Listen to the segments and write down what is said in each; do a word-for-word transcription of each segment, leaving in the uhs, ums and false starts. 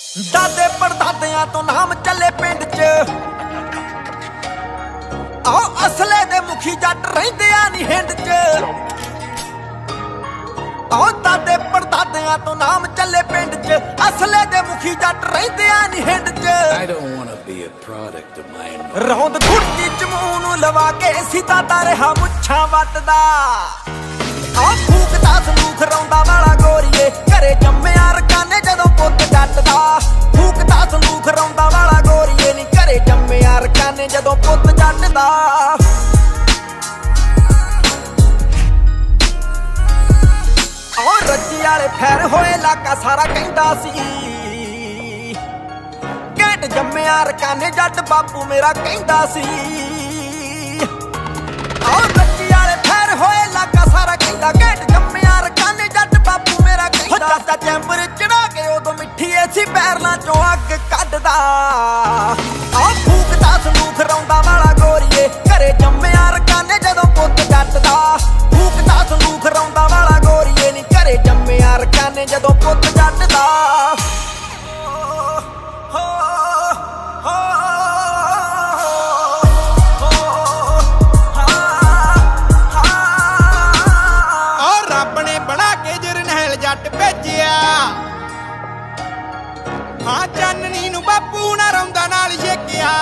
ਦਾਦੇ ਪੜਦਾਦਿਆਂ ਤੋਂ ਨਾਮ ਚੱਲੇ ਪਿੰਡ 'ਚ, ਆਹ ਅਸਲੇ ਦੇ ਮੁਖੀ ਜੱਟ ਰਹਿੰਦੇ ਆ ਨੀ ਹਿੰਡ 'ਚ। ਆਹ ਦਾਦੇ ਪੜਦਾਦਿਆਂ ਤੋਂ ਨਾਮ ਚੱਲੇ ਪਿੰਡ 'ਚ, ਅਸਲੇ ਦੇ ਮੁਖੀ ਜੱਟ ਰਹਿੰਦੇ ਆ ਨੀ ਹਿੰਡ 'ਚ। I don't wanna be a product of my environment. ਰੌਂਦ ਗੁੱਟੀ 'ਚ ਮੂੰਹ ਨੂੰ ਲਵਾ ਕੇ ਸੀਤਾ ਦਾ ਰਿਹਾ ਮੁੱਛਾਂ ਵੱਟਦਾ, ਆਹ ਫੂਕਦਾ ਸੰਦੂਖ ਰੌਂਦਾ ਵਾਲਾ ਗੋਰੀਏ, ਘਰੇ ਜੰਮਿਆ ਰਕਾਨੇ ਜਦੋਂ ਪੁੱਤ ਜੱਟਦਾ। ਫੂਕਦਾ ਸੰਦੂਖ ਰੌਂਦਾ ਵਾਲਾ ਗੋਰੀਏ ਨੀ, ਘਰੇ ਜੰਮਿਆ ਰਕਾਨੇ ਜਦੋਂ ਪੁੱਤ ਜੱਟਦਾ। ਆਹ ਰੱਜੀ ਵਾਲੇ ਫੈਰ ਹੋਏ ਇਲਾਕਾ ਸਾਰਾ ਕਹਿੰਦਾ ਸੀ, ਘੈਂਟ ਜੰਮਿਆ ਰਕਾਨੇ ਜੱਟ ਬਾਪੂ ਮੇਰਾ ਕਹਿੰਦਾ ਸੀ। ਆਹ ਰੱਜੀ ਵਾਲੇ ਫੈਰ ਹੋਏ ਇਲਾਕਾ ਸਾਰਾ ਕਹਿੰਦਾ, ਘੈਂਟ ਜੰਮਿਆ ਰਕਾਨੇ ਜੱਟ ਬਾਪੂ ਮੇਰਾ ਕਹਿੰਦਾ। ਚਾਚਾ ਚੈਂਬਰ ਚੜਾ ਕੇ ਉਦੋਂ ਮਿੱਠੀ ਐਸੀ ਪੈਰਲਾਂ ਚੋਂ ਅੱਗ ਕੱਢਦਾ, ਆਹ ਫੂਕਦਾ ਸੰਦੂਖ ਰੌਂਦਾ ਵਾਲਾ ਗੋਰੀਏ, ਘਰੇ ਜੰਮਿਆ ਰਕਾਨੇ ਜਦੋਂ ਪੁੱਤ ਜੱਟਦਾ। ਫੂਕਦਾ ਸੰਦੂਖ ਰੌਂਦਾ ਵਾਲਾ ਗੋਰੀਏ ਨੀ, ਘਰੇ ਜੰਮਿਆ ਰਕਾਨੇ ਜਦੋਂ ਪੁੱਤ ਜੱਟਦਾ। ਜੱਟ ਭੇਜਿਆ ਹਾਂ ਚਾਨਣੀ ਨੂੰ ਬਾਪੂ ਨਾ ਰੌਂਦਾ ਨਾਲ ਛੇਕਿਆ।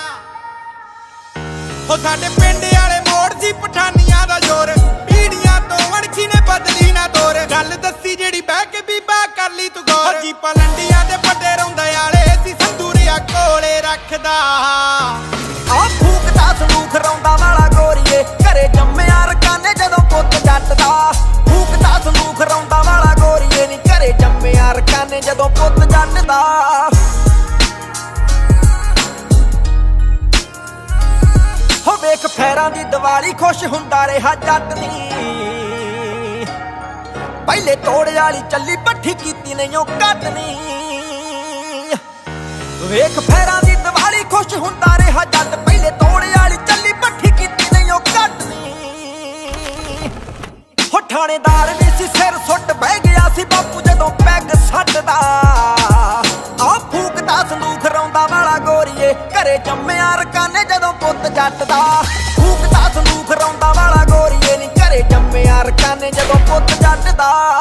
ਹੋ ਸਾਡੇ ਪਿੰਡ ਵਾਲੇ ਮੋੜ ਸੀ ਪਠਾਨੀਆਂ ਦਾ ਜ਼ੋਰ, ਪੀੜੀਆਂ ਤੋਂ ਅਣਖੀ ਨੇ ਬਦਲੀ ਨਾ ਤੋਰ। ਗੱਲ ਦੱਸੀ ਜਿਹੜੀ ਬਹਿ ਕੇ ਬੀਬਾ ਕਰ ਲਈ ਤੂੰ ਗੌਰ, ਜੀ ਪਲੰਡੀਆਂ ਦੇ ਵੱਡੇ ਰੌਂਦੇ ਵਾਲੇ ਸੀ ਸੰਦੂਰੀਆ ਕੋਲੇ ਰੱਖਦਾ। ਆਹ ਫੂਕਦਾ ਸੰਦੂਖ ਰੌਂਦਾ ਵਾਲਾ ਗੋਰੀਏ, ਘਰੇ ਜੰਮਿਆ ਰਕਾਨੇ ਜਦੋਂ ਪੁੱਤ ਜੱਟਦਾ। ਫੂਕਦਾ ਸੰਦੂਖ ਰੌਂਦਾ ਵਾਲਾ ਗੋਰੀਏ ਨੀ, ਘਰੇ ਜੰਮਿਆ ਰਕਾਨੇ ਜਦੋਂ ਪੁੱਤ ਜੱਟਦਾ। ਹੋ ਵੇਖ ਫੈਰਾਂ ਦੀ ਦੀਵਾਲੀ ਖੁਸ਼ ਹੁੰਦਾ ਰਿਹਾ ਜੱਟ ਨੀ, ਪਹਿਲੇ ਤੋੜ ਵਾਲੀ ਚੱਲੀ ਪੱਠੀ ਕੀਤੀ ਨਹੀਂ ਉਹ ਕੱਟ ਨੀ। ਵੇਖ ਫੈਰਾਂ ਦੀ ਦੀਵਾਲੀ ਖੁਸ਼ ਹੁੰਦਾ ਰਿਹਾ ਜੱਟ, ਪਹਿਲੇ ਤੋੜ ਵਾਲੀ ਚੱਲੀ ਪੱਠੀ ਕੀਤੀ ਨਹੀਂ ਉਹ ਕੱਟ ਨੀ। ਹੋ ਠਾਣੇਦਾਰ ਵੀ ਸੀ ਸਿਰ ਸੁੱਟ ਬਹਿ ਗਿਆ ਸੀ ਬਾਪੂ ਜਦੋਂ ਪੈਗ ਛੱਡਦਾ। ਆਹ ਫੂਕਦਾ ਸੰਦੂਖ ਰੌਂਦਾ ਵਾਲਾ ਗੋਰੀਏ, ਘਰੇ ਜੰਮਿਆ ਰਕਾਨੇ ਜਦੋਂ ਪੁੱਤ ਜੱਟਦਾ। ਫੂਕਦਾ ਸੰਦੂਖ ਰੌਂਦਾ ਵਾਲਾ ਗੋਰੀਏ ਨੀ, ਘਰੇ ਜੰਮਿਆ ਰਕਾਨੇ ਜਦੋਂ ਪੁੱਤ ਜੱਟਦਾ।